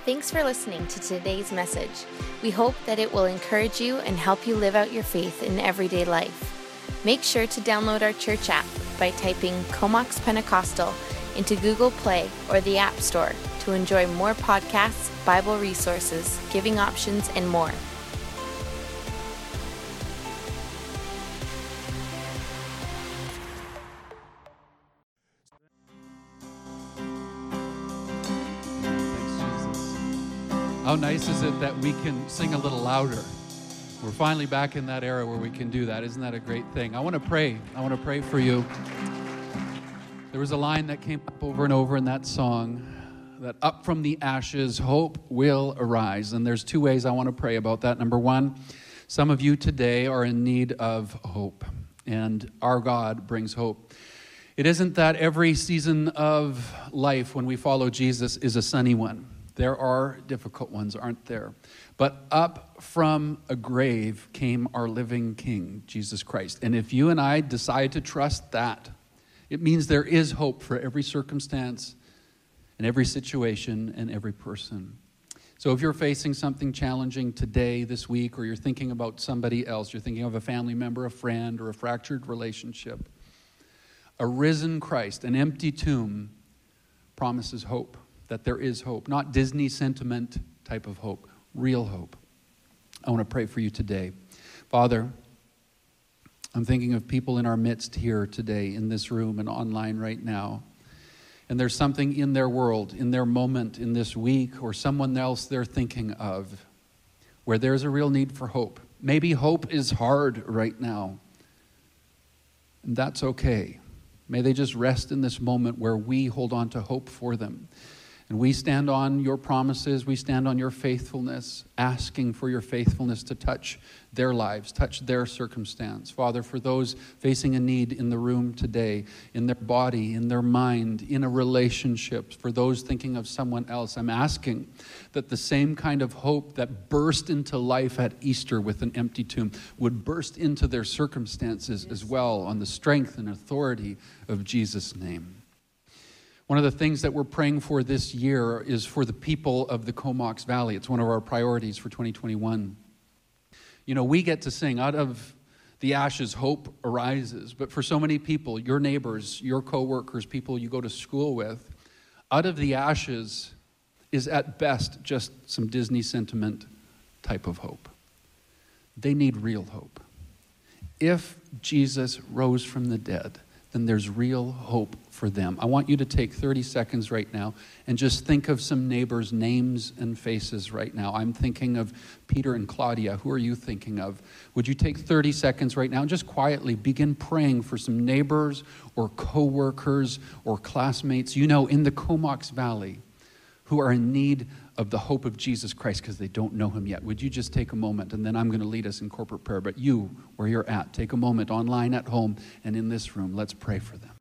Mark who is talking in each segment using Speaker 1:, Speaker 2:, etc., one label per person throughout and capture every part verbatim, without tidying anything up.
Speaker 1: Thanks for listening to today's message. We hope that it will encourage you and help you live out your faith in everyday life. Make sure to download our church app by typing Comox Pentecostal into Google Play or the App Store to enjoy more podcasts, Bible resources, giving options, and more.
Speaker 2: How nice is it that we can sing a little louder? We're finally back in that era where we can do that. Isn't that a great thing? I want to pray. I want to pray for you. There was a line that came up over and over in that song, that up from the ashes, hope will arise. And there's two ways I want to pray about that. Number one, some of you today are in need of hope, and our God brings hope. It isn't that every season of life when we follow Jesus is a sunny one. There are difficult ones, aren't there? But up from a grave came our living King, Jesus Christ. And if you and I decide to trust that, it means there is hope for every circumstance and every situation and every person. So if you're facing something challenging today, this week, or you're thinking about somebody else, you're thinking of a family member, a friend, or a fractured relationship, a risen Christ, an empty tomb, promises hope. That there is hope, not Disney sentiment type of hope, real hope. I want to pray for you today. Father, I'm thinking of people in our midst here today, in this room and online right now. And there's something in their world, in their moment, in this week, or someone else they're thinking of, where there's a real need for hope. Maybe hope is hard right now. And that's okay. May they just rest in this moment where we hold on to hope for them. And we stand on your promises, we stand on your faithfulness, asking for your faithfulness to touch their lives, touch their circumstance. Father, for those facing a need in the room today, in their body, in their mind, in a relationship, for those thinking of someone else, I'm asking that the same kind of hope that burst into life at Easter with an empty tomb would burst into their circumstances as well on the strength and authority of Jesus' name. One of the things that we're praying for this year is for the people of the Comox Valley. It's one of our priorities for twenty twenty-one. You know, we get to sing, out of the ashes, hope arises. But for so many people, your neighbors, your coworkers, people you go to school with, out of the ashes is at best just some Disney sentiment type of hope. They need real hope. If Jesus rose from the dead, then there's real hope for them. I want you to take thirty seconds right now and just think of some neighbors' names and faces right now. I'm thinking of Peter and Claudia. Who are you thinking of? Would you take thirty seconds right now and just quietly begin praying for some neighbors or coworkers or classmates you know in the Comox Valley who are in need of the hope of Jesus Christ because they don't know him yet? Would you just take a moment, and then I'm going to lead us in corporate prayer. But you, where you're at, take a moment online, at home, and in this room. Let's pray for them.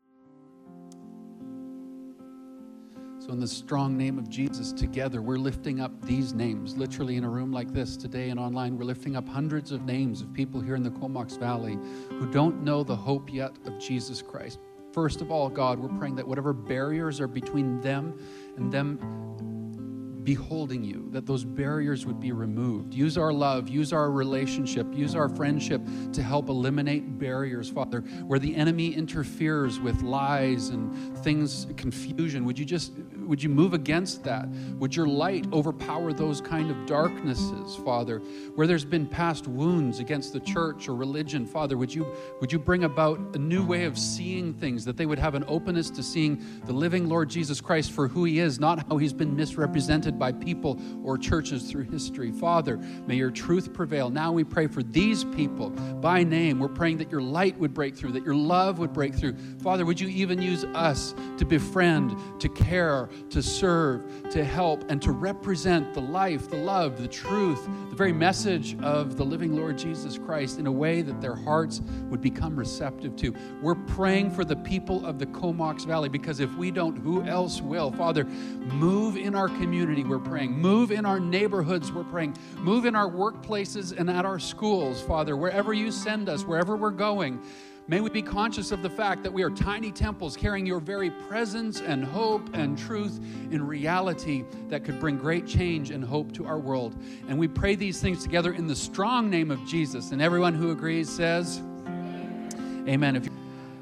Speaker 2: So in the strong name of Jesus, together, we're lifting up these names. Literally in a room like this today and online, we're lifting up hundreds of names of people here in the Comox Valley who don't know the hope yet of Jesus Christ. First of all, God, we're praying that whatever barriers are between them and them beholding you, that those barriers would be removed. Use our love, use our relationship, use our friendship to help eliminate barriers, Father, where the enemy interferes with lies and things, confusion. Would you just, would you move against that? Would your light overpower those kind of darknesses, Father, where there's been past wounds against the church or religion, Father, would you, would you bring about a new way of seeing things, that they would have an openness to seeing the living Lord Jesus Christ for who he is, not how he's been misrepresented by people or churches through history. Father, may your truth prevail. Now we pray for these people by name. We're praying that your light would break through, that your love would break through. Father, would you even use us to befriend, to care, to serve, to help, and to represent the life, the love, the truth, the very message of the living Lord Jesus Christ in a way that their hearts would become receptive to. We're praying for the people of the Comox Valley, because if we don't, who else will? Father, move in our community, we're praying. Move in our neighborhoods, we're praying. Move in our workplaces and at our schools, Father, wherever you send us, wherever we're going. May we be conscious of the fact that we are tiny temples carrying your very presence and hope and truth in reality that could bring great change and hope to our world. And we pray these things together in the strong name of Jesus. And everyone who agrees says, Amen. Amen. If you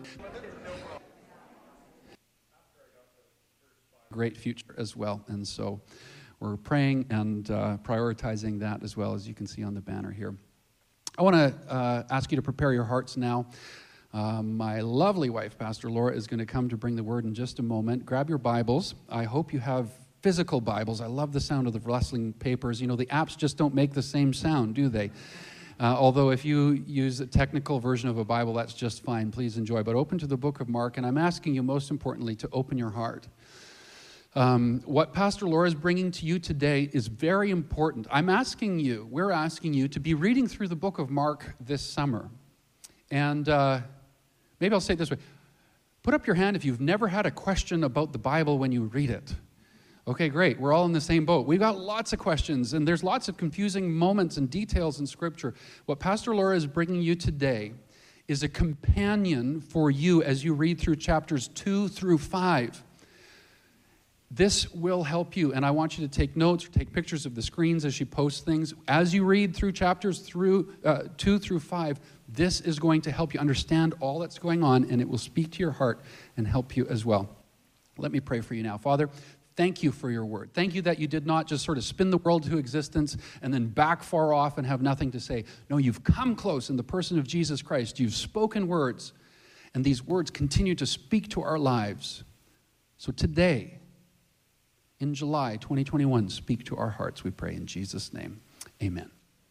Speaker 2: great future as well. And so we're praying and uh, prioritizing that as well, as you can see on the banner here. I want to uh, ask you to prepare your hearts now. Um, my lovely wife, Pastor Laura, is going to come to bring the word in just a moment. Grab your Bibles. I hope you have physical Bibles. I love the sound of the rustling papers. You know, the apps just don't make the same sound, do they? Uh, although if you use a technical version of a Bible, that's just fine. Please enjoy. But open to the book of Mark, and I'm asking you, most importantly, to open your heart. Um, what Pastor Laura is bringing to you today is very important. I'm asking you, we're asking you to be reading through the book of Mark this summer. And uh, maybe I'll say it this way. Put up your hand if you've never had a question about the Bible when you read it. Okay, great. We're all in the same boat. We've got lots of questions, and there's lots of confusing moments and details in Scripture. What Pastor Laura is bringing you today is a companion for you as you read through chapters two through five. This will help you, and I want you to take notes or take pictures of the screens as she posts things. As you read through chapters through uh, two through five, this is going to help you understand all that's going on, and it will speak to your heart and help you as well. Let me pray for you now. Father, thank you for your word. Thank you that you did not just sort of spin the world to existence and then back far off and have nothing to say. No, you've come close in the person of Jesus Christ. You've spoken words, and these words continue to speak to our lives. So today, in July twenty twenty-one, speak to our hearts, we pray in Jesus' name. Amen.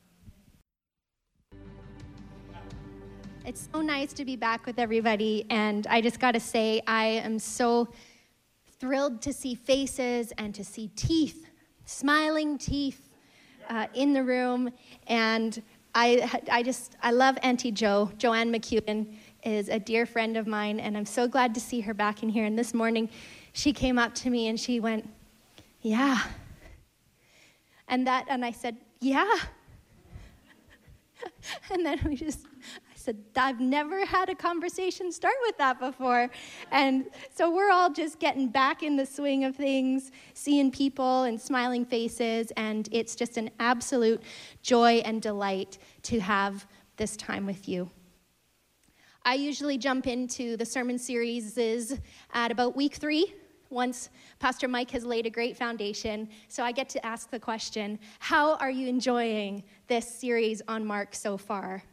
Speaker 3: It's so nice to be back with everybody, and I just got to say, I am so thrilled to see faces and to see teeth, smiling teeth uh, in the room, and I, I just, I love Auntie Jo. Joanne McEwen is a dear friend of mine, and I'm so glad to see her back in here, and this morning, she came up to me and she went, yeah. And that, and I said, yeah. And then we just, I said, I've never had a conversation start with that before. And so we're all just getting back in the swing of things, seeing people and smiling faces, and it's just an absolute joy and delight to have this time with you. I usually jump into the sermon series at about week three, once Pastor Mike has laid a great foundation. So I get to ask the question, how are you enjoying this series on Mark so far?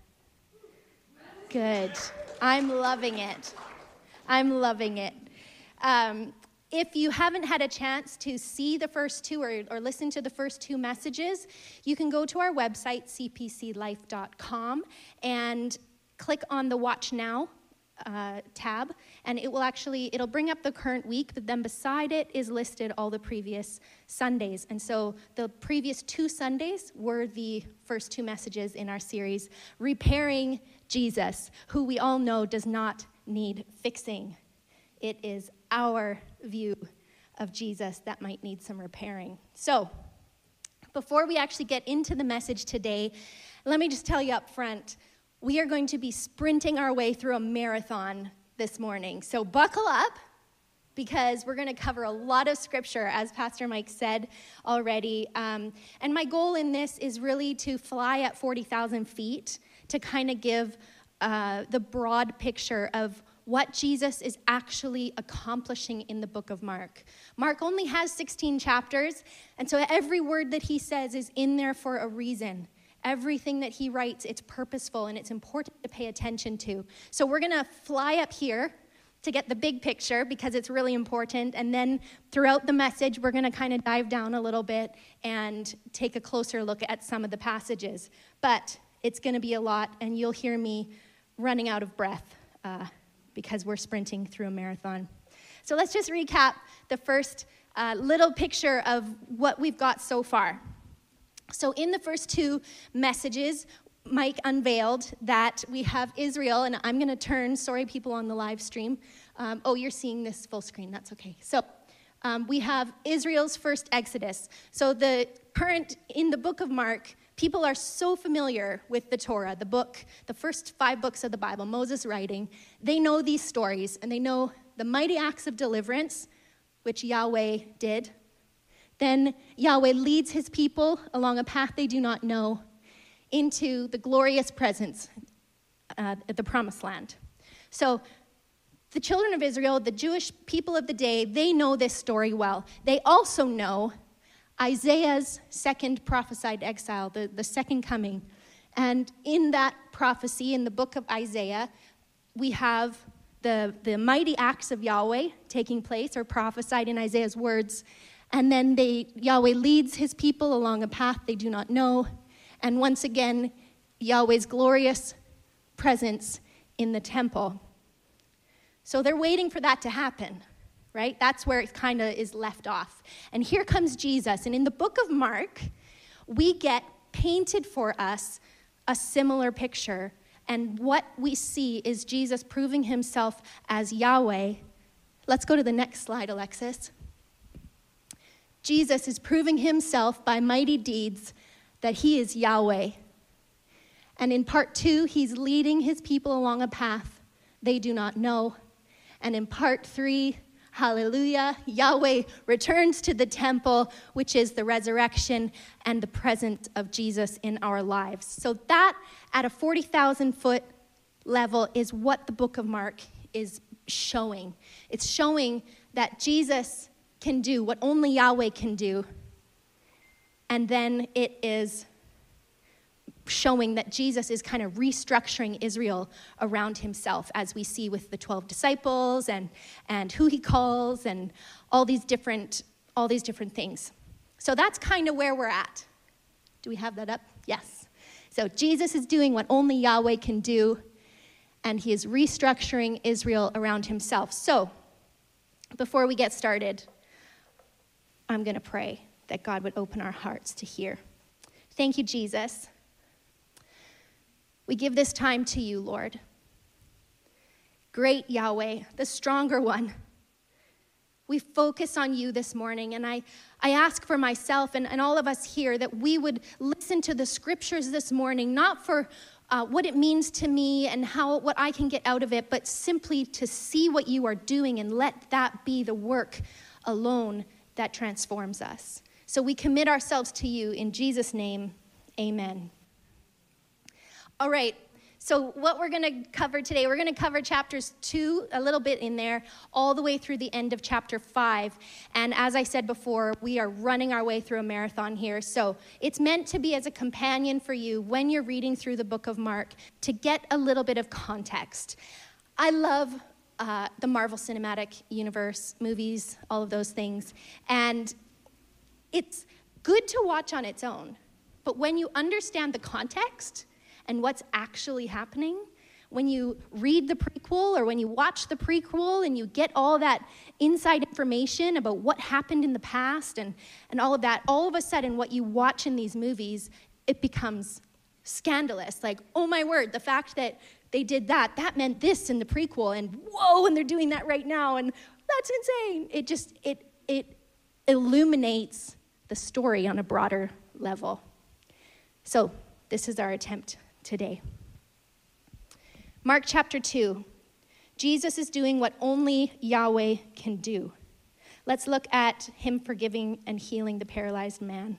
Speaker 3: Good. I'm loving it. I'm loving it. Um, if you haven't had a chance to see the first two or, or listen to the first two messages, you can go to our website, c p c life dot com, and click on the Watch Now Uh, tab, and it will actually, it'll bring up the current week, but then beside it is listed all the previous Sundays. And so the previous two Sundays were the first two messages in our series, Repairing Jesus, who we all know does not need fixing. It is our view of Jesus that might need some repairing. So before we actually get into the message today, let me just tell you up front, we are going to be sprinting our way through a marathon this morning. So buckle up, because we're going to cover a lot of scripture, as Pastor Mike said already. Um, and my goal in this is really to fly at forty thousand feet to kind of give uh, the broad picture of what Jesus is actually accomplishing in the book of Mark. Mark only has sixteen chapters, and so every word that he says is in there for a reason. Everything that he writes, it's purposeful, and it's important to pay attention to. So we're going to fly up here to get the big picture, because it's really important. And then throughout the message, we're going to kind of dive down a little bit and take a closer look at some of the passages. But it's going to be a lot, and you'll hear me running out of breath uh, because we're sprinting through a marathon. So let's just recap the first uh, little picture of what we've got so far. So in the first two messages, Mike unveiled that we have Israel, and I'm going to turn, sorry people on the live stream. Um, oh, you're seeing this full screen, that's okay. So um, we have Israel's first exodus. So the current, in the book of Mark, people are so familiar with the Torah, the book, the first five books of the Bible, Moses writing. They know these stories, and they know the mighty acts of deliverance, which Yahweh did. Then Yahweh leads his people along a path they do not know into the glorious presence uh, at the promised land. So the children of Israel, the Jewish people of the day, they know this story well. They also know Isaiah's second prophesied exile, the, the second coming. And in that prophecy, in the book of Isaiah, we have the, the mighty acts of Yahweh taking place, or prophesied in Isaiah's words. And then they, Yahweh leads his people along a path they do not know. And once again, Yahweh's glorious presence in the temple. So they're waiting for that to happen, right? That's where it kind of is left off. And here comes Jesus. And in the book of Mark, we get painted for us a similar picture. And what we see is Jesus proving himself as Yahweh. Let's go to the next slide, Alexis. Jesus is proving himself by mighty deeds that he is Yahweh. And in part two, he's leading his people along a path they do not know. And in part three, hallelujah, Yahweh returns to the temple, which is the resurrection and the presence of Jesus in our lives. So that, at a forty thousand foot level, is what the book of Mark is showing. It's showing that Jesus can do what only Yahweh can do. And then it is showing that Jesus is kind of restructuring Israel around himself, as we see with the twelve disciples and, and who he calls and all these different all these different things. So that's kind of where we're at. Do we have that up? Yes. So Jesus is doing what only Yahweh can do, and he is restructuring Israel around himself. So before we get started, I'm going to pray that God would open our hearts to hear. Thank you, Jesus. We give this time to you, Lord. Great Yahweh, the stronger one. We focus on you this morning, and I, I ask for myself and, and all of us here that we would listen to the scriptures this morning, not for uh, what it means to me and how what I can get out of it, but simply to see what you are doing and let that be the work alone that transforms us. So we commit ourselves to you in Jesus' name, amen. All right, so what we're going to cover today, we're going to cover chapters two, a little bit in there, all the way through the end of chapter five. And as I said before, we are running our way through a marathon here. So it's meant to be as a companion for you when you're reading through the book of Mark, to get a little bit of context. I love uh, the Marvel Cinematic Universe, movies, all of those things. And it's good to watch on its own. But when you understand the context and what's actually happening, when you read the prequel or when you watch the prequel and you get all that inside information about what happened in the past and, and all of that, all of a sudden what you watch in these movies, it becomes scandalous. Like, oh my word, the fact that they did that, that meant this in the prequel, and whoa, and they're doing that right now, and that's insane. It just, it it illuminates the story on a broader level. So this is our attempt today. Mark chapter two. Jesus is doing what only Yahweh can do. Let's look at him forgiving and healing the paralyzed man.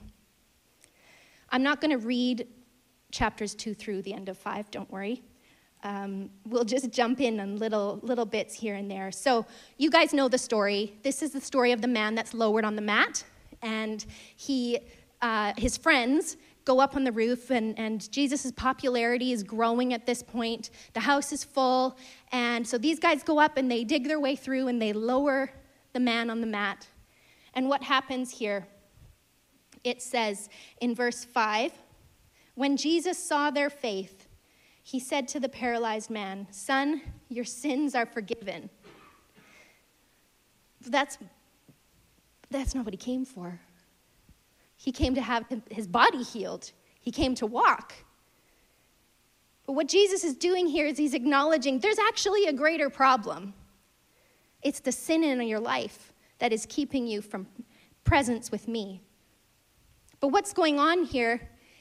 Speaker 3: I'm not going to read chapters two through the end of five, don't worry. Um, we'll just jump in on little little bits here and there. So you guys know the story. This is the story of the man that's lowered on the mat, and he, uh, his friends go up on the roof, and, and Jesus' popularity is growing at this point. The house is full, and so these guys go up and they dig their way through and they lower the man on the mat. And what happens here? It says in verse five, when Jesus saw their faith, he said to the paralyzed man, "Son, your sins are forgiven." That's, that's not what he came for. He came to have his body healed. He came to walk. But what Jesus is doing here is he's acknowledging there's actually a greater problem. It's the sin in your life that is keeping you from presence with me. But what's going on here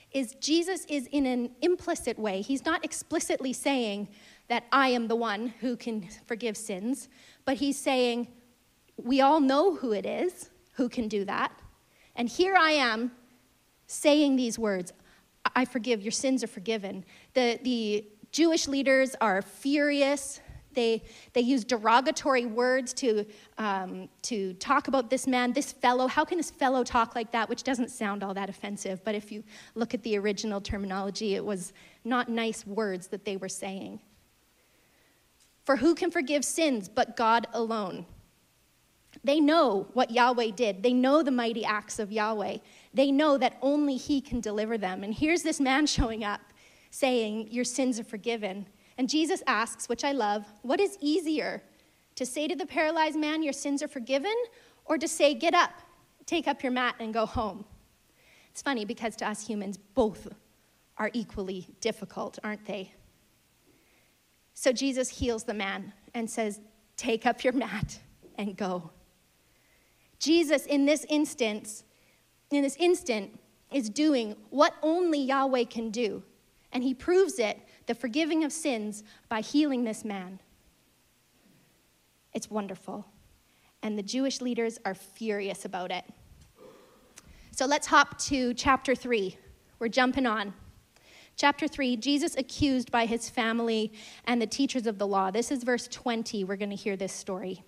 Speaker 3: is Jesus is in an implicit way. He's not explicitly saying that I am the one who can forgive sins, but he's saying we all know who it is who can do that. And here I am saying these words, I forgive, your sins are forgiven. The, the Jewish leaders are furious. They, they use derogatory words to, um, to talk about this man, this fellow. How can this fellow talk like that? Which doesn't sound all that offensive, but if you look at the original terminology, it was not nice words that they were saying. For who can forgive sins but God alone? They know what Yahweh did. They know the mighty acts of Yahweh. They know that only he can deliver them. And here's this man showing up saying, your sins are forgiven. And Jesus asks, which I love, what is easier, to say to the paralyzed man, your sins are forgiven, or to say, get up, take up your mat, and go home? It's funny because to us humans, both are equally difficult, aren't they? So Jesus heals the man and says, take up your mat and go. Jesus, in this instance, in this instant, is doing what only Yahweh can do. And he proves it, the forgiving of sins, by healing this man. It's wonderful. And the Jewish leaders are furious about it. So let's hop to chapter three. We're jumping on. Chapter three, Jesus accused by his family and the teachers of the law. This is verse twenty. We're going to hear this story.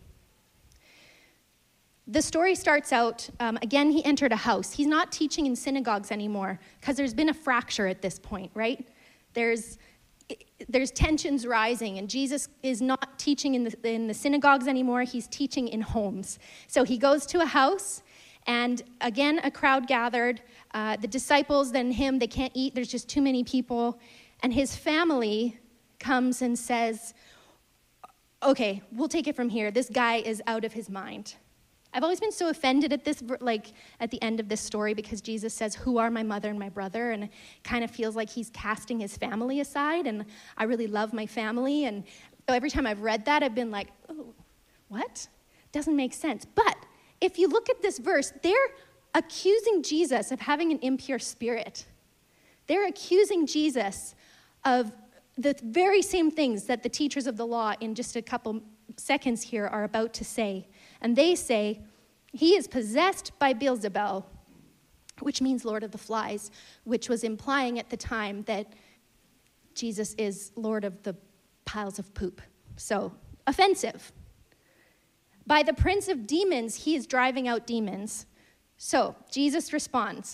Speaker 3: The story starts out, um, again, he entered a house. He's not teaching in synagogues anymore because there's been a fracture at this point, right? There's there's tensions rising, and Jesus is not teaching in the, in the synagogues anymore. He's teaching in homes. So he goes to a house, and again, a crowd gathered. Uh, the disciples, then him, they can't eat. There's just too many people. And his family comes and says, okay, we'll take it from here. This guy is out of his mind. I've always been so offended at this, like at the end of this story, because Jesus says, who are my mother and my brother? And it kind of feels like he's casting his family aside. And I really love my family. And every time I've read that, I've been like, oh, what? Doesn't make sense. But if you look at this verse, they're accusing Jesus of having an impure spirit. They're accusing Jesus of the very same things that the teachers of the law in just a couple seconds here are about to say. And they say, he is possessed by Beelzebul, which means Lord of the Flies, which was implying at the time that Jesus is Lord of the piles of poop. So, offensive. By the prince of demons, he is driving out demons. So, Jesus responds,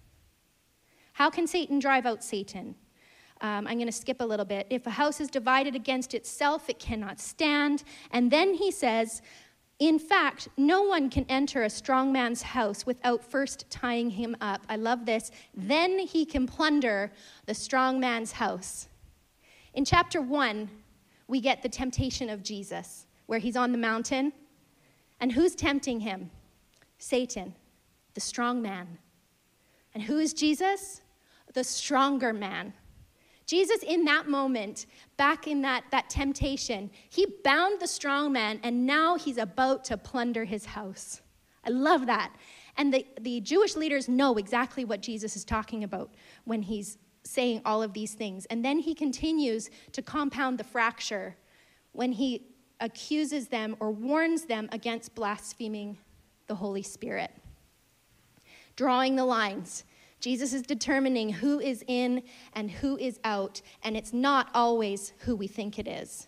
Speaker 3: how can Satan drive out Satan? Um, I'm going to skip a little bit. If a house is divided against itself, it cannot stand. And then he says, in fact, no one can enter a strong man's house without first tying him up. I love this. Then he can plunder the strong man's house. In chapter one, we get the temptation of Jesus, where he's on the mountain. And who's tempting him? Satan, the strong man. And who is Jesus? The stronger man. Jesus, in that moment, back in that, that temptation, he bound the strong man, and now he's about to plunder his house. I love that. And the, the Jewish leaders know exactly what Jesus is talking about when he's saying all of these things. And then he continues to compound the fracture when he accuses them or warns them against blaspheming the Holy Spirit. Drawing the lines. Jesus is determining who is in and who is out, and it's not always who we think it is.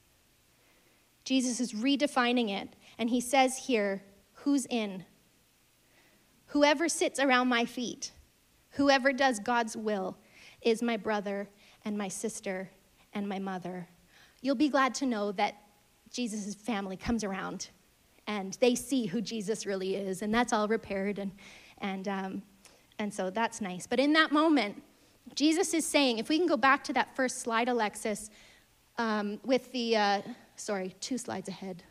Speaker 3: Jesus is redefining it, and he says here, who's in? Whoever sits around my feet, whoever does God's will, is my brother and my sister and my mother. You'll be glad to know that Jesus' family comes around, and they see who Jesus really is, and that's all repaired, and and um, And so that's nice. But in that moment, Jesus is saying, if we can go back to that first slide, Alexis, um, with the, uh, sorry, two slides ahead.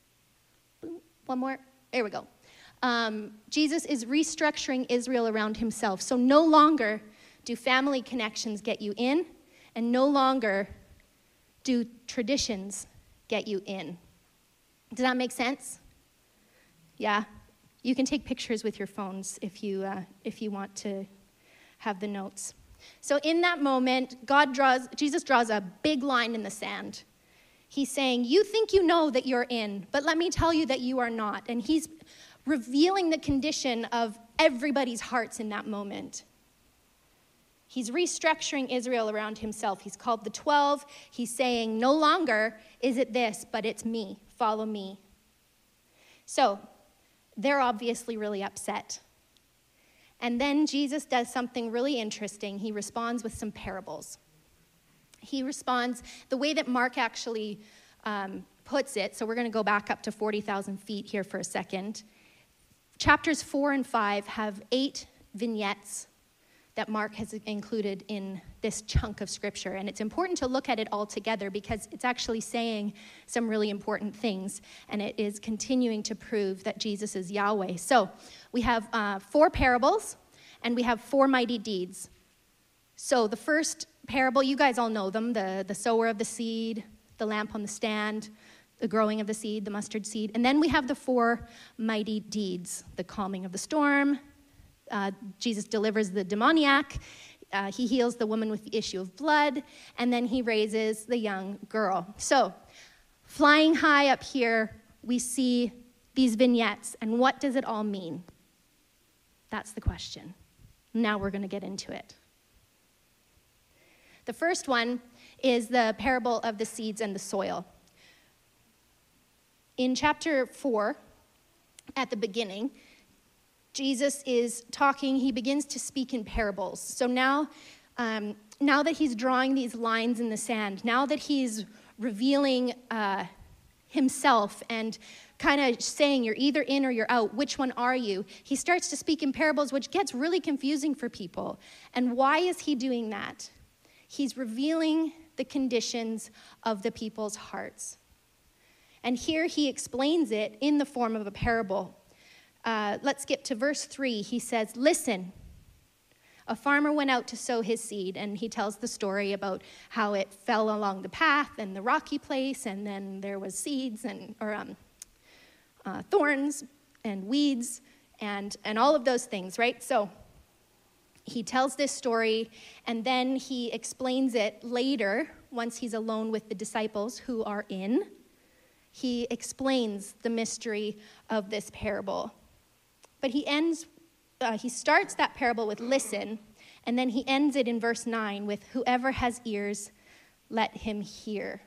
Speaker 3: One more. There we go. Um, Jesus is restructuring Israel around himself. So no longer do family connections get you in, and no longer do traditions get you in. Does that make sense? Yeah? You can take pictures with your phones if you uh, if you want to have the notes. So in that moment, God draws, Jesus draws a big line in the sand. He's saying, you think you know that you're in, but let me tell you that you are not. And he's revealing the condition of everybody's hearts in that moment. He's restructuring Israel around himself. He's called the twelve. He's saying, no longer is it this, but it's me. Follow me. So they're obviously really upset. And then Jesus does something really interesting. He responds with some parables. He responds the way that Mark actually um, puts it. So we're going to go back up to forty thousand feet here for a second. Chapters four and five have eight vignettes that Mark has included in this chunk of scripture. And it's important to look at it all together because it's actually saying some really important things. And it is continuing to prove that Jesus is Yahweh. So we have uh, four parables and we have four mighty deeds. So the first parable, you guys all know them, the, the sower of the seed, the lamp on the stand, the growing of the seed, the mustard seed. And then we have the four mighty deeds, the calming of the storm. Uh, Jesus delivers the demoniac. Uh, he heals the woman with the issue of blood. And then he raises the young girl. So flying high up here, we see these vignettes. And what does it all mean? That's the question. Now we're going to get into it. The first one is the parable of the seeds and the soil. In chapter four, at the beginning, Jesus is talking, he begins to speak in parables. So now, um, now that he's drawing these lines in the sand, now that he's revealing uh, himself and kind of saying you're either in or you're out, which one are you? He starts to speak in parables, which gets really confusing for people. And why is he doing that? He's revealing the conditions of the people's hearts. And here he explains it in the form of a parable. Uh, let's skip to verse three. He says, listen, a farmer went out to sow his seed, and he tells the story about how it fell along the path and the rocky place, and then there was seeds and or um, uh, thorns and weeds and, and all of those things, right? So he tells this story, and then he explains it later once he's alone with the disciples who are in. He explains the mystery of this parable. But he ends, uh, he starts that parable with listen, and then he ends it in verse nine with whoever has ears, let him hear.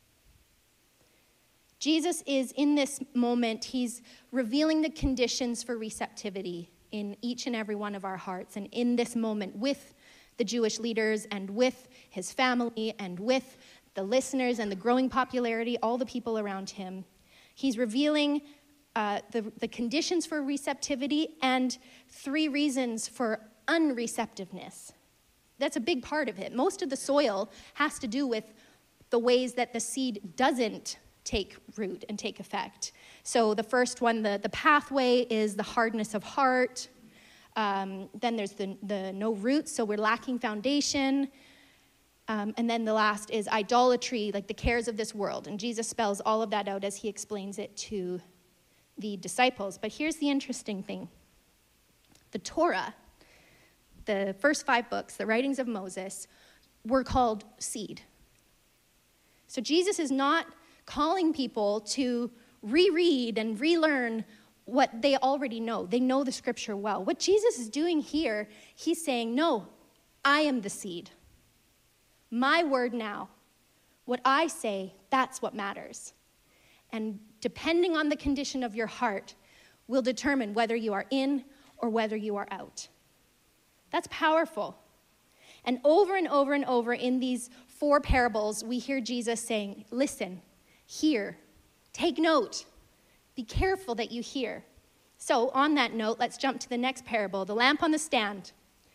Speaker 3: Jesus is in this moment, he's revealing the conditions for receptivity in each and every one of our hearts. And in this moment with the Jewish leaders and with his family and with the listeners and the growing popularity, all the people around him, he's revealing uh, the, the conditions for receptivity and three reasons for unreceptiveness. That's a big part of it. Most of the soil has to do with the ways that the seed doesn't take root and take effect. So the first one, the, the pathway, is the hardness of heart. Um, then there's the, the no roots, so we're lacking foundation. Um, and then the last is idolatry, like the cares of this world. And Jesus spells all of that out as he explains it to the disciples. But here's the interesting thing. The Torah, the first five books, the writings of Moses, were called seed. So Jesus is not calling people to reread and relearn what they already know. They know the scripture well. What Jesus is doing here, he's saying, no, I am the seed. My word now, what I say, that's what matters. And depending on the condition of your heart, will determine whether you are in or whether you are out. That's powerful. And over and over and over in these four parables, we hear Jesus saying, listen, hear, take note, be careful that you hear. So on that note, let's jump to the next parable, the lamp on the stand.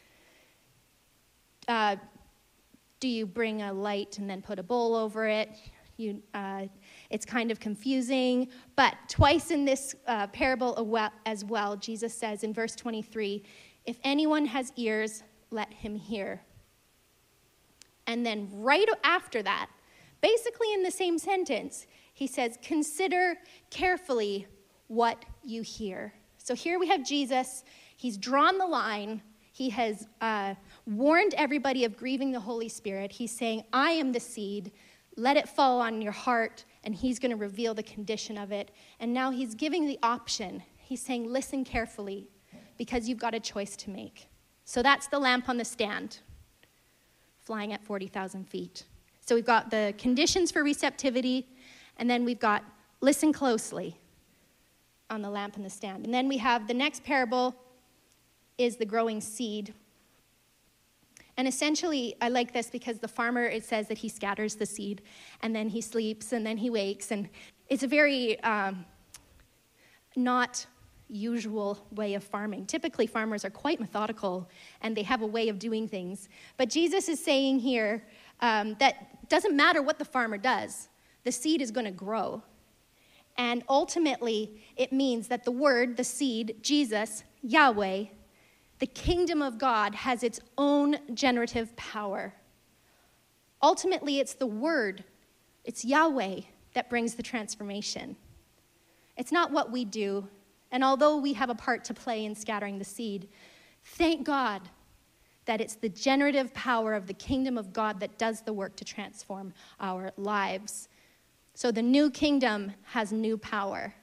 Speaker 3: Uh, do you bring a light and then put a bowl over it? You, uh, it's kind of confusing, but twice in this uh, parable as well, Jesus says in verse twenty-three, if anyone has ears, let him hear. And then right after that, basically in the same sentence, he says, consider carefully what you hear. So here we have Jesus. He's drawn the line. He has uh, warned everybody of grieving the Holy Spirit. He's saying, I am the seed. Let it fall on your heart, and he's going to reveal the condition of it. And now he's giving the option. He's saying, listen carefully, because you've got a choice to make. So that's the lamp on the stand, flying at forty thousand feet. So we've got the conditions for receptivity, and then we've got listen closely on the lamp on the stand. And then we have the next parable is the growing seed. And essentially, I like this because the farmer, it says that he scatters the seed, and then he sleeps, and then he wakes. And it's a very um, not usual way of farming. Typically, farmers are quite methodical, and they have a way of doing things. But Jesus is saying here um, that doesn't matter what the farmer does, the seed is going to grow. And ultimately, it means that the word, the seed, Jesus, Yahweh, the kingdom of God has its own generative power. Ultimately, it's the word, it's Yahweh that brings the transformation. It's not what we do. And although we have a part to play in scattering the seed, thank God that it's the generative power of the kingdom of God that does the work to transform our lives. So the new kingdom has new power.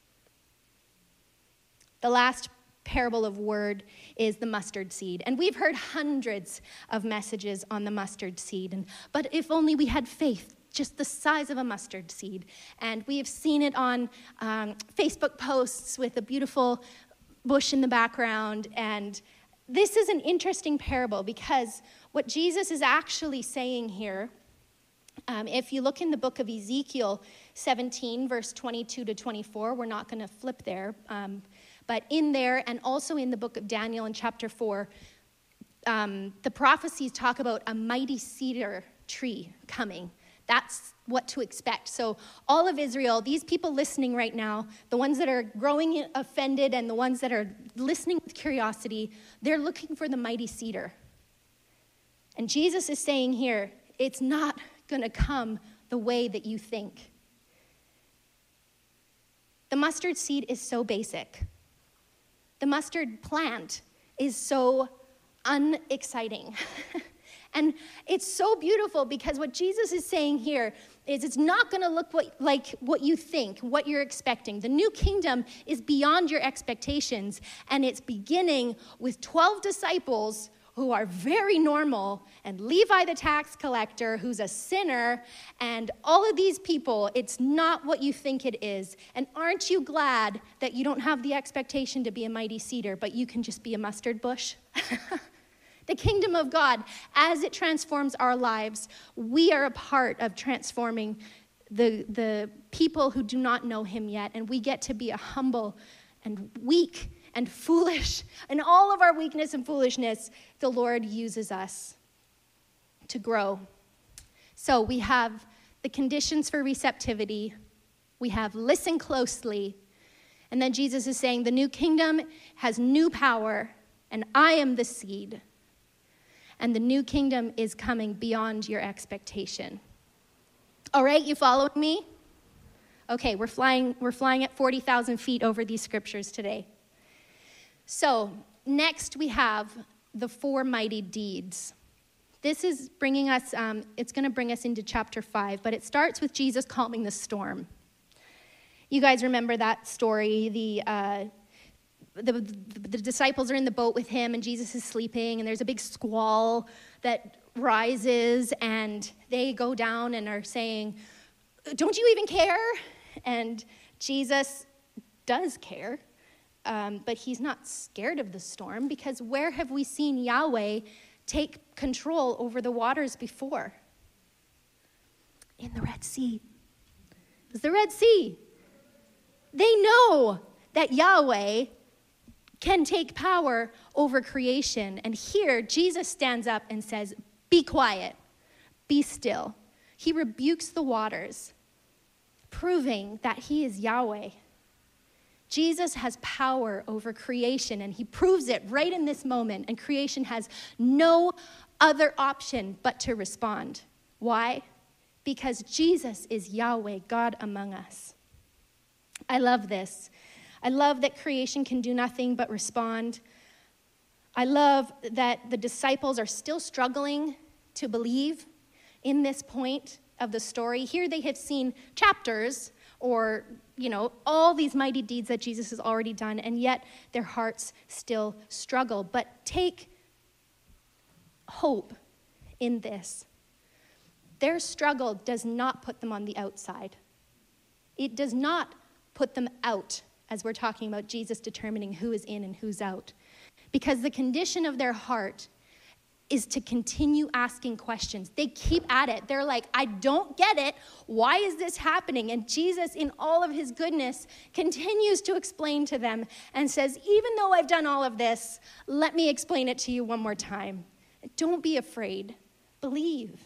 Speaker 3: The last parable of word is the mustard seed. And we've heard hundreds of messages on the mustard seed. And, but if only we had faith, just the size of a mustard seed. And we have seen it on um, Facebook posts with a beautiful bush in the background. And this is an interesting parable because what Jesus is actually saying here, Um, if you look in the book of Ezekiel seventeen, verse twenty-two to twenty-four, we're not going to flip there, um, but in there and also in the book of Daniel in chapter four, um, the prophecies talk about a mighty cedar tree coming. That's what to expect. So all of Israel, these people listening right now, the ones that are growing offended and the ones that are listening with curiosity, they're looking for the mighty cedar. And Jesus is saying here, it's not going to come the way that you think. The mustard seed is so basic. The mustard plant is so unexciting. And it's so beautiful because what Jesus is saying here is it's not going to look what, like what you think, what you're expecting. The new kingdom is beyond your expectations, and it's beginning with twelve disciples who are very normal, and Levi the tax collector, who's a sinner, and all of these people, it's not what you think it is. And aren't you glad that you don't have the expectation to be a mighty cedar, but you can just be a mustard bush? The kingdom of God, as it transforms our lives, we are a part of transforming the, the people who do not know him yet, and we get to be a humble and weak and foolish. In all of our weakness and foolishness, the Lord uses us to grow. So we have the conditions for receptivity. We have listen closely. And then Jesus is saying the new kingdom has new power, and I am the seed. And the new kingdom is coming beyond your expectation. All right, you following me? Okay, we're flying, we're flying at forty thousand feet over these scriptures today. So next we have the four mighty deeds. This is bringing us, um, it's going to bring us into chapter five, but it starts with Jesus calming the storm. You guys remember that story, the, uh, the, the, the disciples are in the boat with him and Jesus is sleeping and there's a big squall that rises and they go down and are saying, don't you even care? And Jesus does care. Um, but he's not scared of the storm because where have we seen Yahweh take control over the waters before? In the Red Sea. It was the Red Sea. They know that Yahweh can take power over creation. And here, Jesus stands up and says, be quiet, be still. He rebukes the waters, proving that he is Yahweh. Jesus has power over creation, and he proves it right in this moment, and creation has no other option but to respond. Why? Because Jesus is Yahweh, God among us. I love this. I love that creation can do nothing but respond. I love that the disciples are still struggling to believe in this point of the story. Here they have seen chapters or, you know, all these mighty deeds that Jesus has already done, and yet their hearts still struggle. But take hope in this. Their struggle does not put them on the outside. It does not put them out, as we're talking about Jesus determining who is in and who's out. Because the condition of their heart is to continue asking questions. They keep at it. They're like, I don't get it. Why is this happening? And Jesus, in all of his goodness, continues to explain to them and says, even though I've done all of this, let me explain it to you one more time. Don't be afraid. Believe.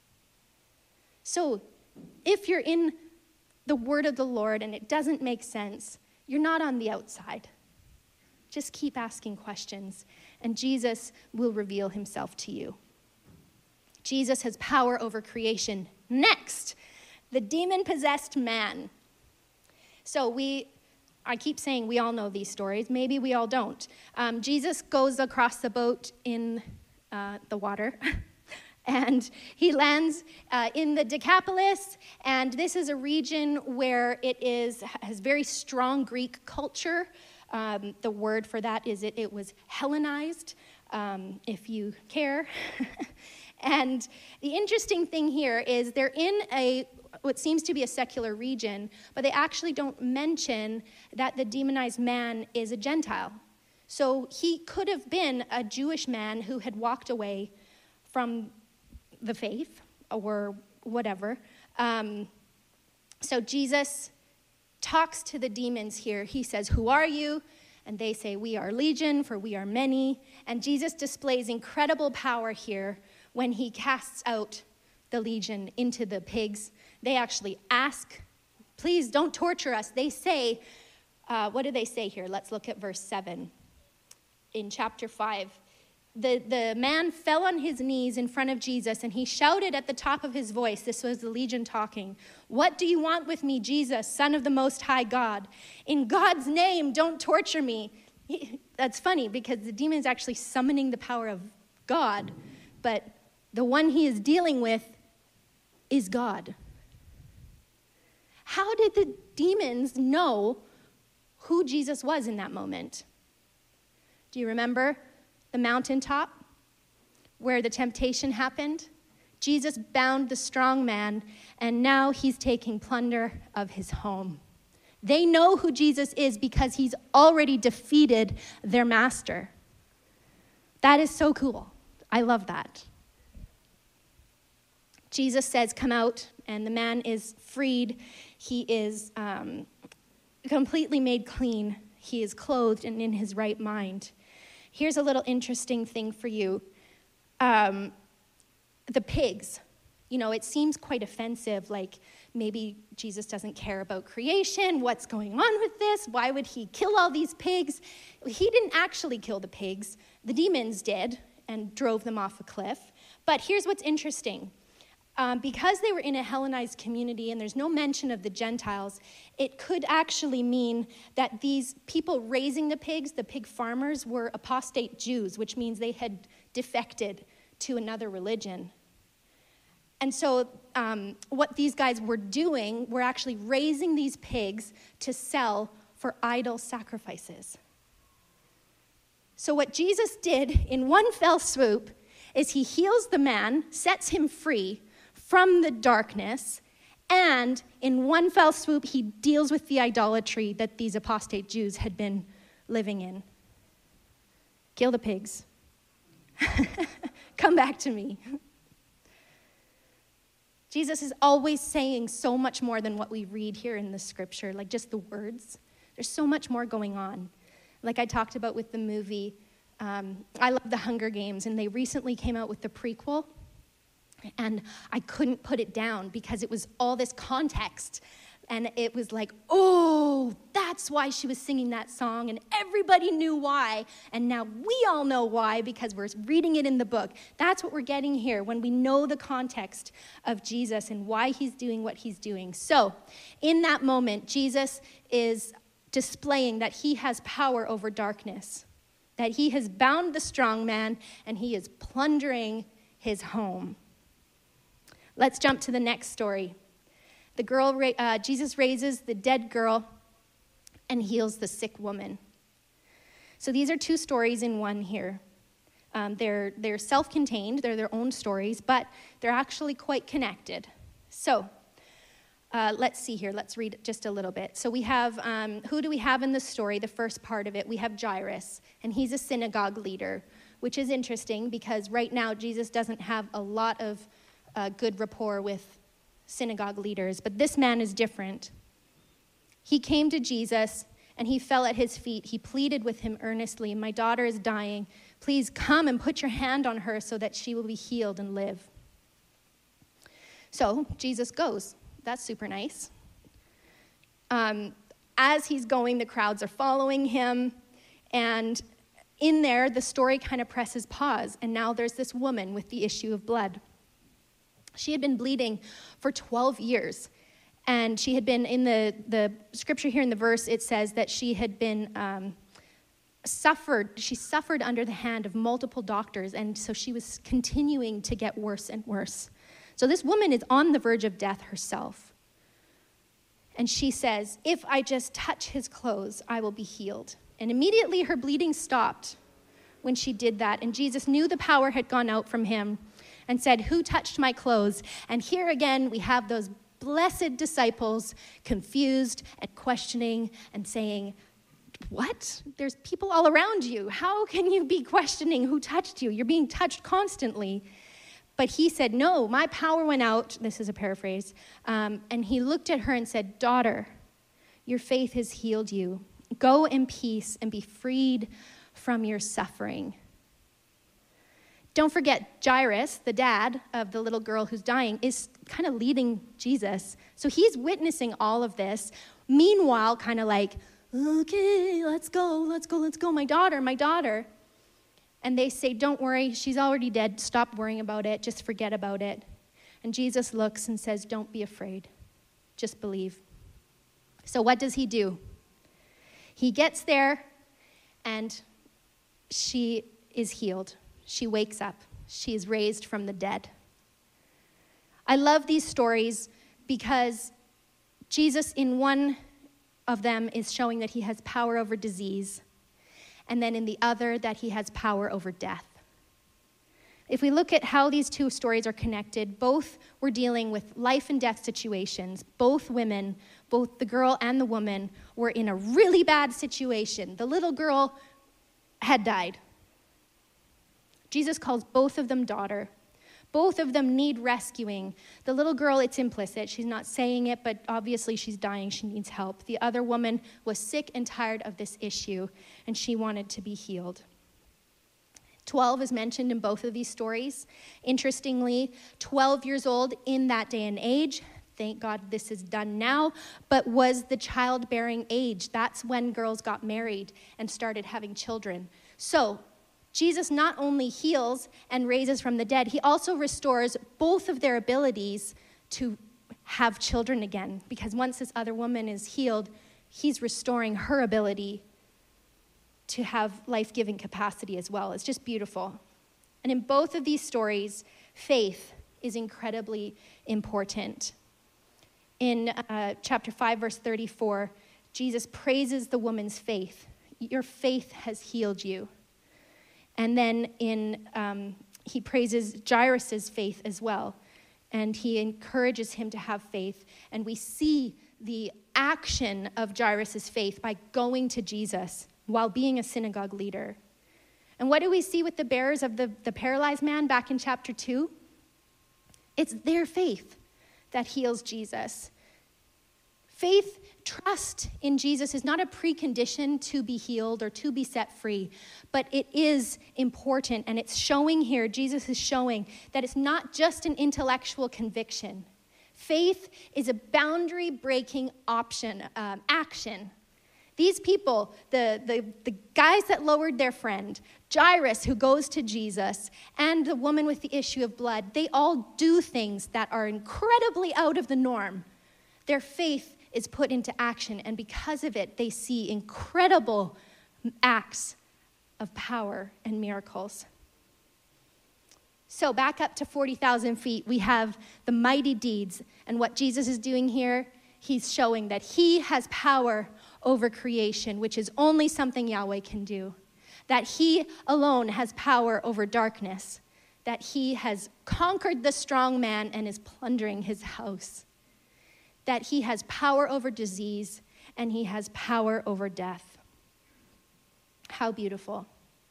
Speaker 3: So if you're in the word of the Lord and it doesn't make sense, you're not on the outside. Just keep asking questions, and Jesus will reveal himself to you. Jesus has power over creation. Next, the demon-possessed man. So we, I keep saying we all know these stories. Maybe we all don't. Um, Jesus goes across the boat in uh, the water, and he lands uh, in the Decapolis, and this is a region where it is has very strong Greek culture. Um, the word for that is it, it was Hellenized, um, if you care. And the interesting thing here is they're in a what seems to be a secular region, but they actually don't mention that the demonized man is a Gentile. So he could have been a Jewish man who had walked away from the faith or whatever. Um, so Jesus talks to the demons here. He says, who are you? And they say, we are legion, for we are many. And Jesus displays incredible power here when he casts out the legion into the pigs. They actually ask, please don't torture us. They say, uh, what do they say here? Let's look at verse seven in chapter five. The, the man fell on his knees in front of Jesus, and he shouted at the top of his voice. This was the legion talking. What do you want with me, Jesus, Son of the Most High God? In God's name, don't torture me. He, that's funny because the demon is actually summoning the power of God, but the one he is dealing with is God. How did the demons know who Jesus was in that moment? Do you remember the mountaintop where the temptation happened? Jesus bound the strong man, and now he's taking plunder of his home. They know who Jesus is because he's already defeated their master. That is so cool. I love that. Jesus says, come out, and the man is freed. He is um, completely made clean. He is clothed and in his right mind. Here's a little interesting thing for you. Um, the pigs, you know, it seems quite offensive, like maybe Jesus doesn't care about creation. What's going on with this? Why would he kill all these pigs? He didn't actually kill the pigs. The demons did and drove them off a cliff. But here's what's interesting. Um, because they were in a Hellenized community and there's no mention of the Gentiles, it could actually mean that these people raising the pigs, the pig farmers, were apostate Jews, which means they had defected to another religion. And so um, what these guys were doing were actually raising these pigs to sell for idol sacrifices. So what Jesus did in one fell swoop is he heals the man, sets him free from the darkness, and in one fell swoop, he deals with the idolatry that these apostate Jews had been living in. Kill the pigs. Come back to me. Jesus is always saying so much more than what we read here in the scripture, like just the words. There's so much more going on. Like I talked about with the movie, um, I love the Hunger Games, and they recently came out with the prequel. And I couldn't put it down because it was all this context. And it was like, oh, that's why she was singing that song. And everybody knew why. And now we all know why because we're reading it in the book. That's what we're getting here when we know the context of Jesus and why he's doing what he's doing. So in that moment, Jesus is displaying that he has power over darkness. that he has bound the strong man and he is plundering his home. Let's jump to the next story. The girl, uh, Jesus raises the dead girl and heals the sick woman. So these are two stories in one here. Um, they're, they're self-contained, they're their own stories, but they're actually quite connected. So uh, let's see here, let's read just a little bit. So we have, um, who do we have in the story, the first part of it? We have Jairus, and he's a synagogue leader, which is interesting because right now Jesus doesn't have a lot of uh, good rapport with synagogue leaders, but this man is different. He came to Jesus and he fell at his feet. He pleaded with him earnestly, "My daughter is dying. Please come and put your hand on her so that she will be healed and live." So Jesus goes. That's super nice. Um, as he's going, the crowds are following him. And in there, the story kind of presses pause. And now there's this woman with the issue of blood. She had been bleeding for twelve years. And she had been, in the, the scripture here in the verse, it says that she had been um, suffered, she suffered under the hand of multiple doctors, and so she was continuing to get worse and worse. So this woman is on the verge of death herself. And she says, "If I just touch his clothes, I will be healed." And immediately her bleeding stopped when she did that, and Jesus knew the power had gone out from him and said, "Who touched my clothes?" And here again we have those blessed disciples confused and questioning and saying, "What? There's people all around you. How can you be questioning who touched you? You're being touched constantly." But he said, "No, my power went out." This is a paraphrase. Um, and he looked at her and said, "Daughter, your faith has healed you. Go in peace and be freed from your suffering." Don't forget, Jairus, the dad of the little girl who's dying, is kind of leading Jesus. So he's witnessing all of this. Meanwhile, kind of like, "Okay, let's go, let's go, let's go, my daughter, my daughter." And they say, "Don't worry, she's already dead. Stop worrying about it. Just forget about it." And Jesus looks and says, "Don't be afraid. Just believe." So what does he do? He gets there, and she is healed. She wakes up. She is raised from the dead. I love these stories because Jesus, in one of them, is showing that he has power over disease, and then in the other, that he has power over death. If we look at how these two stories are connected, both were dealing with life and death situations. Both women, both the girl and the woman, were in a really bad situation. The little girl had died. Jesus calls both of them daughter. Both of them need rescuing. The little girl, it's implicit. She's not saying it, but obviously she's dying. She needs help. The other woman was sick and tired of this issue, and she wanted to be healed. twelve is mentioned in both of these stories. Interestingly, twelve years old in that day and age, thank God this is done now, but was the childbearing age. That's when girls got married and started having children. So Jesus not only heals and raises from the dead, he also restores both of their abilities to have children again. Because once this other woman is healed, he's restoring her ability to have life-giving capacity as well. It's just beautiful. And in both of these stories, faith is incredibly important. In uh, chapter five, verse thirty-four, Jesus praises the woman's faith. "Your faith has healed you." And then in um, he praises Jairus' faith as well. And he encourages him to have faith. And we see the action of Jairus' faith by going to Jesus while being a synagogue leader. And what do we see with the bearers of the, the paralyzed man back in chapter two? It's their faith that heals Jesus. Faith, trust in Jesus is not a precondition to be healed or to be set free, but it is important, and it's showing here, Jesus is showing that it's not just an intellectual conviction. Faith is a boundary-breaking option, um, action. These people, the, the, the guys that lowered their friend, Jairus, who goes to Jesus, and the woman with the issue of blood, they all do things that are incredibly out of the norm. Their faith is put into action, and because of it, they see incredible acts of power and miracles. So back up to forty thousand feet, we have the mighty deeds. And what Jesus is doing here, he's showing that he has power over creation, which is only something Yahweh can do. That he alone has power over darkness. That he has conquered the strong man and is plundering his house. That he has power over disease and he has power over death. How beautiful.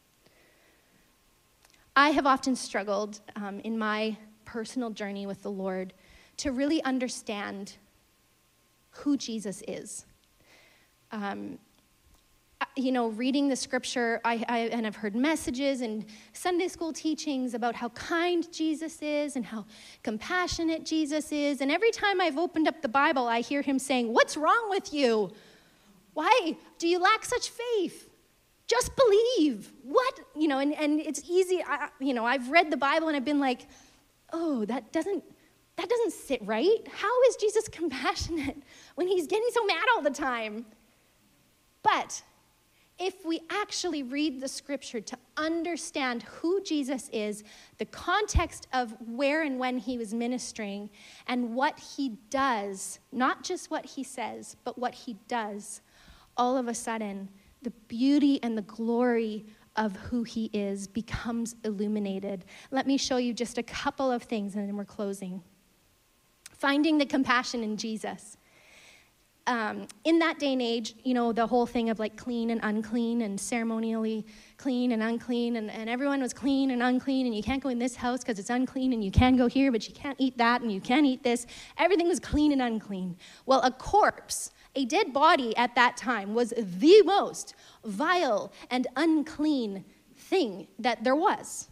Speaker 3: I have often struggled um, in my personal journey with the Lord to really understand who Jesus is. Um, you know, reading the scripture, I, I and I've heard messages and Sunday school teachings about how kind Jesus is and how compassionate Jesus is. And every time I've opened up the Bible, I hear him saying, "What's wrong with you? Why do you lack such faith? Just believe." What? You know, and, and it's easy. I, you know, I've read the Bible and I've been like, oh, that doesn't, that doesn't sit right. How is Jesus compassionate when he's getting so mad all the time? But if we actually read the scripture to understand who Jesus is, the context of where and when he was ministering, and what he does, not just what he says, but what he does, all of a sudden, the beauty and the glory of who he is becomes illuminated. Let me show you just a couple of things, and then we're closing. Finding the compassion in Jesus. Um, in that day and age, you know, the whole thing of like clean and unclean and ceremonially clean and unclean, and, and everyone was clean and unclean, and you can't go in this house because it's unclean, and you can go here, but you can't eat that, and you can't eat this. Everything was clean and unclean. Well, a corpse, a dead body at that time, was the most vile and unclean thing that there was.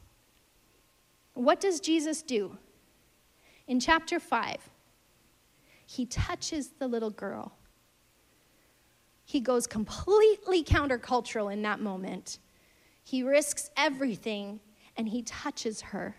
Speaker 3: What does Jesus do? In chapter five, he touches the little girl. He goes completely countercultural in that moment. He risks everything, and he touches her,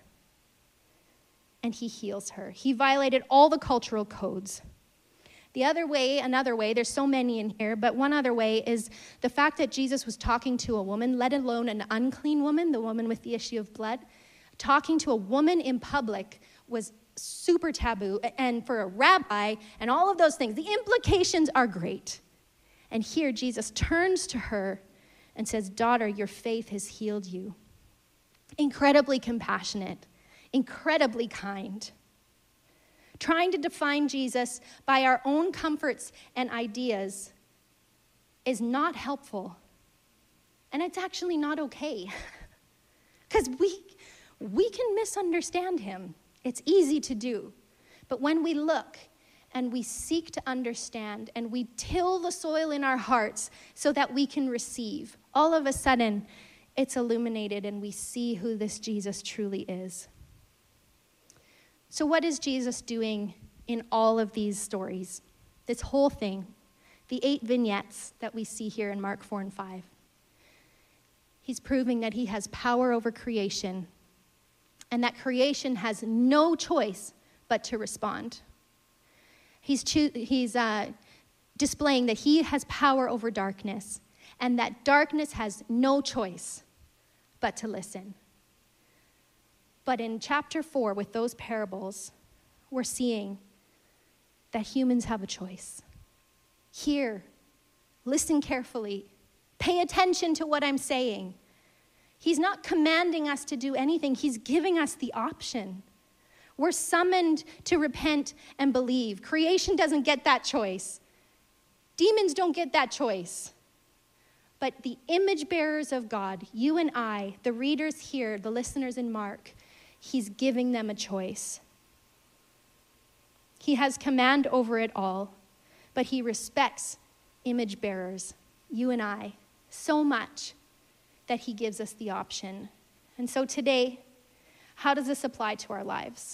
Speaker 3: and he heals her. He violated all the cultural codes. The other way, another way, there's so many in here, but one other way is the fact that Jesus was talking to a woman, let alone an unclean woman, the woman with the issue of blood. Talking to a woman in public was super taboo, and for a rabbi and all of those things, the implications are great. And here Jesus turns to her and says, "Daughter, your faith has healed you." Incredibly compassionate, incredibly kind. Trying to define Jesus by our own comforts and ideas is not helpful. And it's actually not okay. Because we, we can misunderstand him. It's easy to do. But when we look and we seek to understand and we till the soil in our hearts so that we can receive, all of a sudden it's illuminated and we see who this Jesus truly is. So what is Jesus doing in all of these stories? This whole thing, the eight vignettes that we see here in Mark four and five. He's proving that he has power over creation, and that creation has no choice but to respond. He's, cho- he's uh, displaying that he has power over darkness, and that darkness has no choice but to listen. But in chapter four, with those parables, we're seeing that humans have a choice. Hear, listen carefully, pay attention to what I'm saying. He's not commanding us to do anything. He's giving us the option. We're summoned to repent and believe. Creation doesn't get that choice. Demons don't get that choice. But the image bearers of God, you and I, the readers here, the listeners in Mark, he's giving them a choice. He has command over it all, but he respects image bearers, you and I, so much that he gives us the option. And so today, how does this apply to our lives?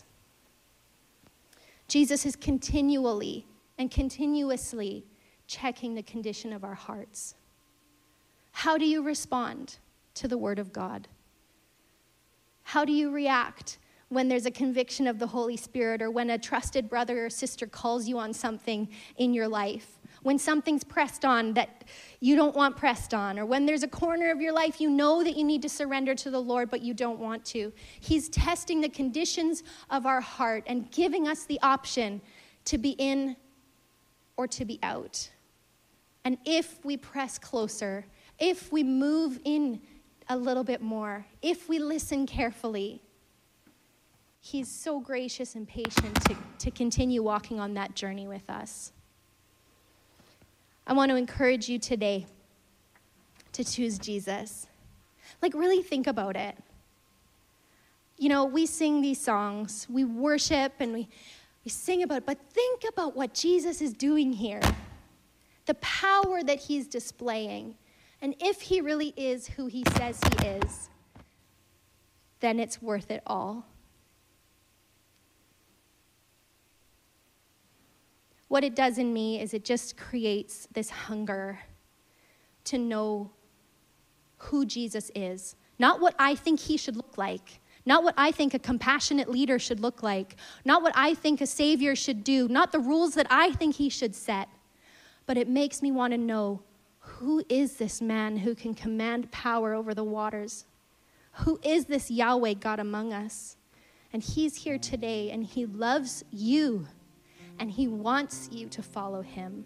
Speaker 3: Jesus is continually and continuously checking the condition of our hearts. How do you respond to the word of God? How do you react when there's a conviction of the Holy Spirit, or when a trusted brother or sister calls you on something in your life? when something's pressed on that you don't want pressed on, or when there's a corner of your life you know that you need to surrender to the Lord but you don't want to. He's testing the conditions of our heart and giving us the option to be in or to be out. And if we press closer, if we move in a little bit more, if we listen carefully, He's so gracious and patient to, to continue walking on that journey with us. I want to encourage you today to choose Jesus. Like, really think about it. You know, we sing these songs, we worship, and we, we sing about it, but think about what Jesus is doing here. The power that He's displaying. And if He really is who He says He is, then it's worth it all. What it does in me is it just creates this hunger to know who Jesus is. Not what I think He should look like. Not what I think a compassionate leader should look like. Not what I think a savior should do. Not the rules that I think He should set. But it makes me want to know, who is this man who can command power over the waters? Who is this Yahweh God among us? And He's here today, and He loves you. And He wants you to follow Him.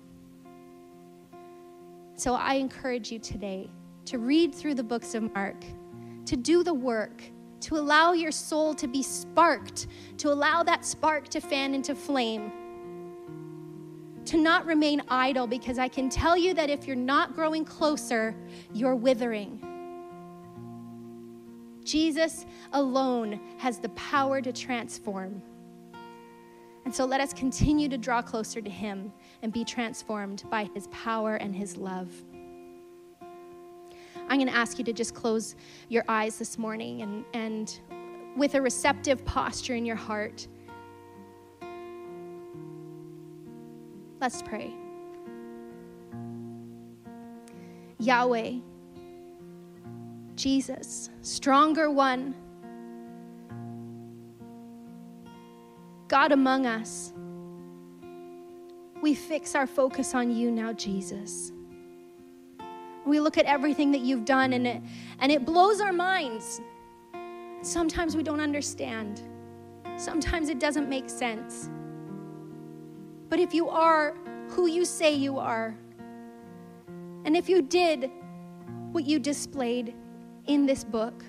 Speaker 3: So I encourage you today to read through the books of Mark, to do the work, to allow your soul to be sparked, to allow that spark to fan into flame, to not remain idle, because I can tell you that if you're not growing closer, you're withering. Jesus alone has the power to transform. And so let us continue to draw closer to Him and be transformed by His power and His love. I'm going to ask you to just close your eyes this morning and, and with a receptive posture in your heart, let's pray. Yahweh, Jesus, stronger one, God among us, we fix our focus on You now, Jesus. We look at everything that You've done, and it, and it blows our minds. Sometimes we don't understand. Sometimes it doesn't make sense. But if You are who You say You are, and if You did what You displayed in this book,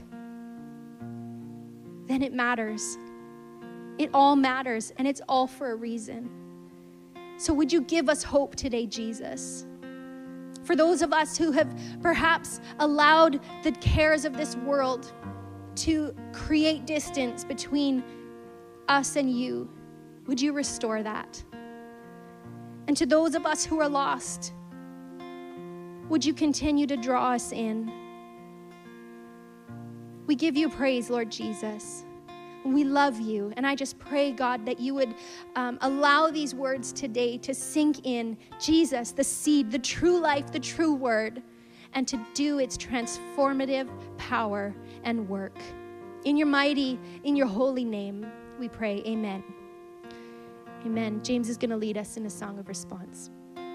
Speaker 3: then it matters. It all matters, and it's all for a reason. So would You give us hope today, Jesus? For those of us who have perhaps allowed the cares of this world to create distance between us and You, would You restore that? And to those of us who are lost, would You continue to draw us in? We give You praise, Lord Jesus. We love You, and I just pray, God, that You would um, allow these words today to sink in. Jesus, the seed, the true life, the true word, and to do its transformative power and work. In Your mighty, in Your holy name, we pray. Amen. Amen. James is going to lead us in a song of response.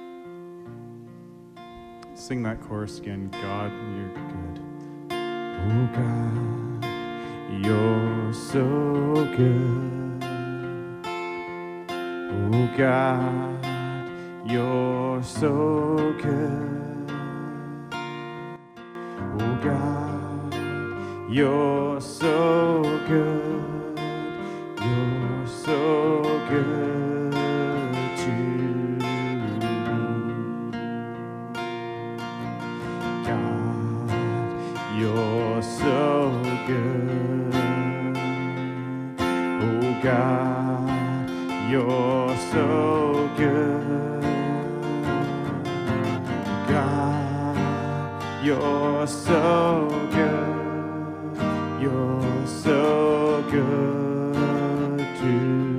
Speaker 4: Sing that chorus again. God, You're good. Oh, God. You're so good. Oh God, You're so good. Oh God, You're so good. You're so good to me. God, You're so good. God, You're so good. God, You're so good. You're so good to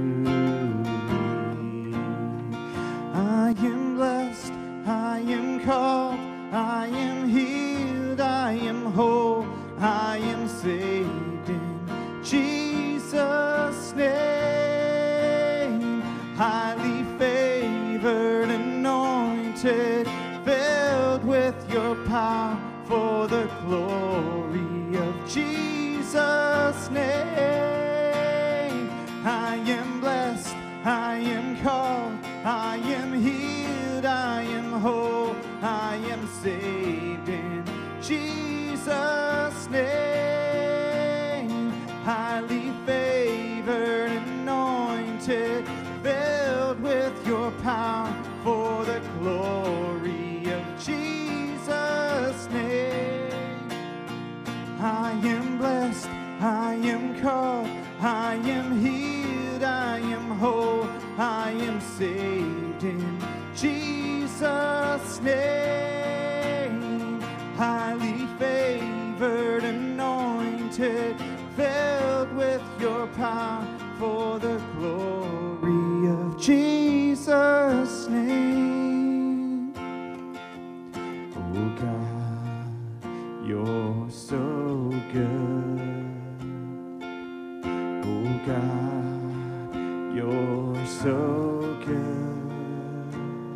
Speaker 4: me. I am blessed, I am called, I am healed, I am whole, I am saved in Jesus' name. Highly favored, anointed, with your power for the glory of Jesus' name. I am blessed, I am called, I am healed, I am whole, I am saved in Jesus' name. Highly favored, anointed, filled with your power for the glory of Jesus' name. I am blessed, I am called, I am healed, I am whole, I am saved in Jesus' name. Highly favored, anointed, filled with your power for the glory of Jesus' name. Oh God, you're so good. Oh God, you're so good.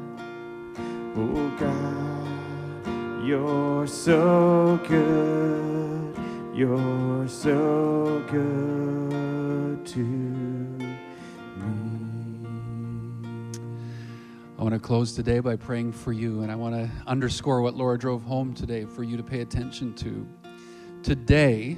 Speaker 4: Oh God, you're so good. You're so good to me.
Speaker 2: I want to close today by praying for you, and I want to underscore what Laura drove home today for you to pay attention to. Today,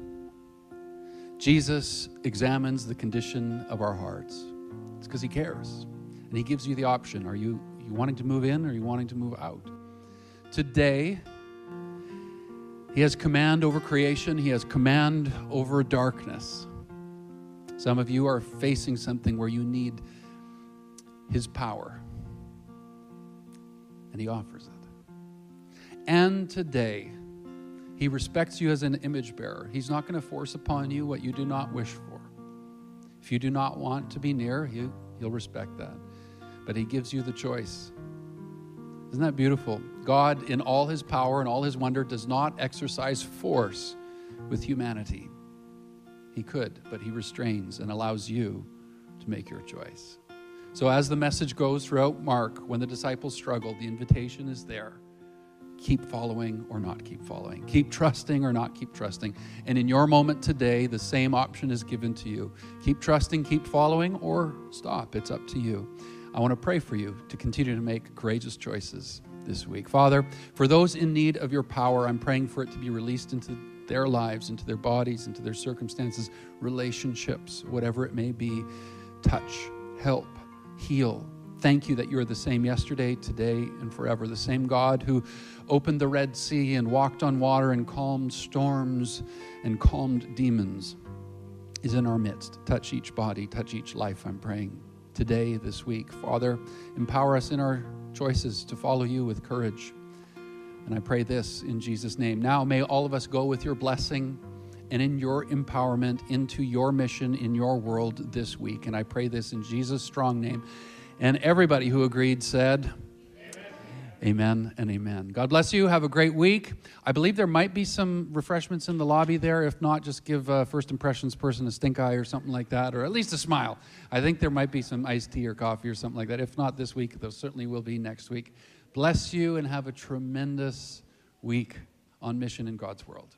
Speaker 2: Jesus examines the condition of our hearts. It's because he cares, and he gives you the option. Are you, you wanting to move in, or are you wanting to move out? Today, he has command over creation. He has command over darkness. Some of you are facing something where you need his power, and he offers it. And today, he respects you as an image bearer. He's not going to force upon you what you do not wish for. If you do not want to be near, he, he'll respect that. But he gives you the choice. Isn't that beautiful? God, in all his power and all his wonder, does not exercise force with humanity. He could, but he restrains and allows you to make your choice. So as the message goes throughout Mark, when the disciples struggled, the invitation is there. Keep following or not keep following. Keep trusting or not keep trusting. And in your moment today, the same option is given to you. Keep trusting, keep following, or stop. It's up to you. I want to pray for you to continue to make courageous choices this week. Father, for those in need of your power, I'm praying for it to be released into their lives, into their bodies, into their circumstances, relationships, whatever it may be. Touch, help, heal. Thank you that you're the same yesterday, today, and forever. The same God who opened the Red Sea and walked on water and calmed storms and calmed demons is in our midst. Touch each body, touch each life, I'm praying today, this week. Father, empower us in our choices to follow you with courage. And I pray this in Jesus' name. Now may all of us go with your blessing and in your empowerment into your mission in your world this week. And I pray this in Jesus' strong name. And everybody who agreed said, Amen and amen. God bless you. Have a great week. I believe there might be some refreshments in the lobby there. If not, just give uh, First Impressions person a stink eye or something like that, or at least a smile. I think there might be some iced tea or coffee or something like that. If not this week, there certainly will be next week. Bless you and have a tremendous week on mission in God's world.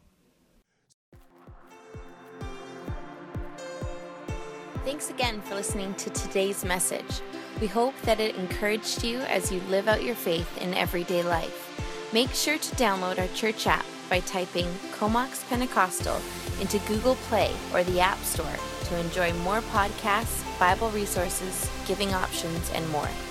Speaker 1: Thanks again for listening to today's message. We hope that it encouraged you as you live out your faith in everyday life. Make sure to download our church app by typing Comox Pentecostal into Google Play or the App Store to enjoy more podcasts, Bible resources, giving options, and more.